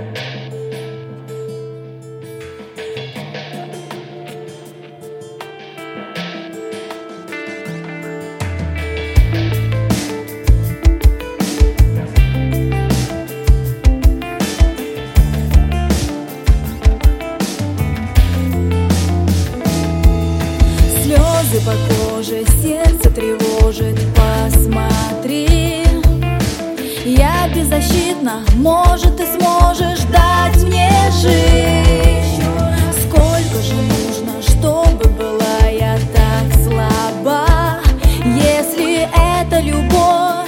По коже сердце тревожит, посмотри. Я беззащитна, может, ты сможешь дать мне жить. Сколько же нужно, чтобы была я так слаба? Если это любовь,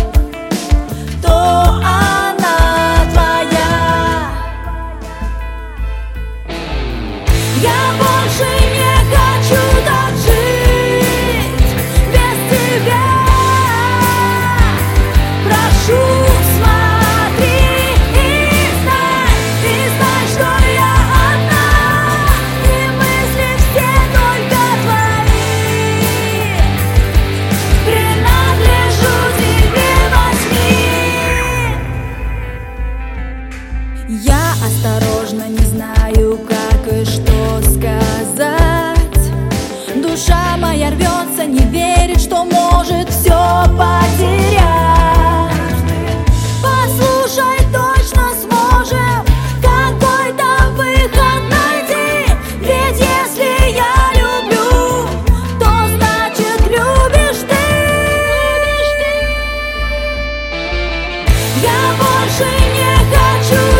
то она твоя. Я больше не хочу так жить без тебя. Прошу, смотри и знай, что я одна, и мысли все только твои. Принадлежу тебе, возьми. Я осторожно, не знаю, как и что сказать. Душа моя рвется, не верит, что может все потерять. Послушай, точно сможем какой-то выход найти. Ведь если я люблю, то значит любишь ты. Я больше не хочу